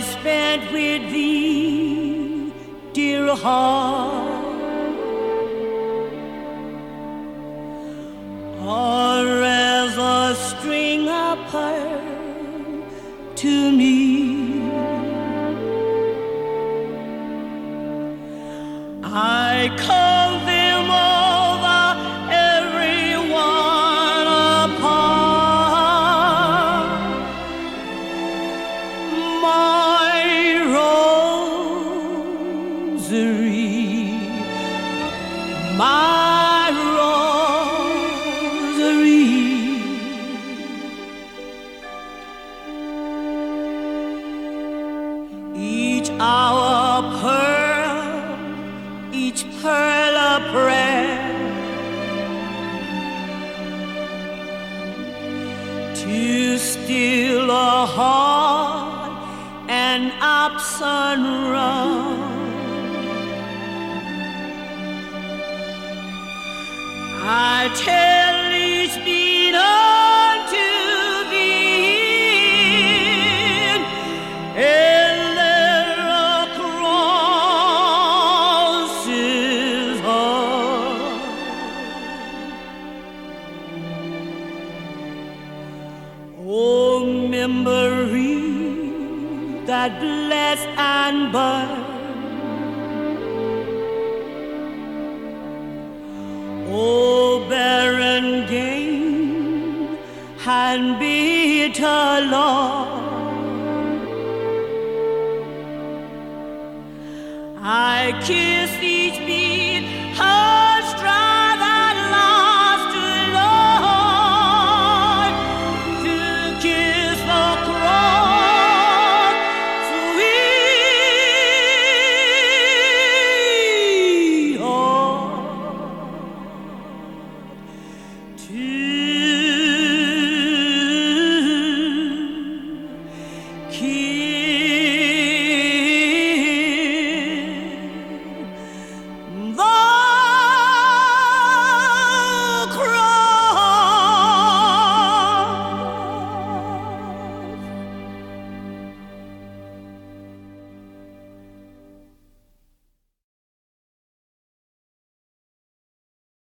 spent with thee, dear heart, are as a string of pearl to me. I call them over, every one apart, my rosary, my rosary. Each hour pearl, each pearl a prayer, to still a heart and ups and round. I tell each beat unto thee, and there across his heart. Oh, memory that bless and burn, oh, barren gain and bitter loss. I kiss each beat.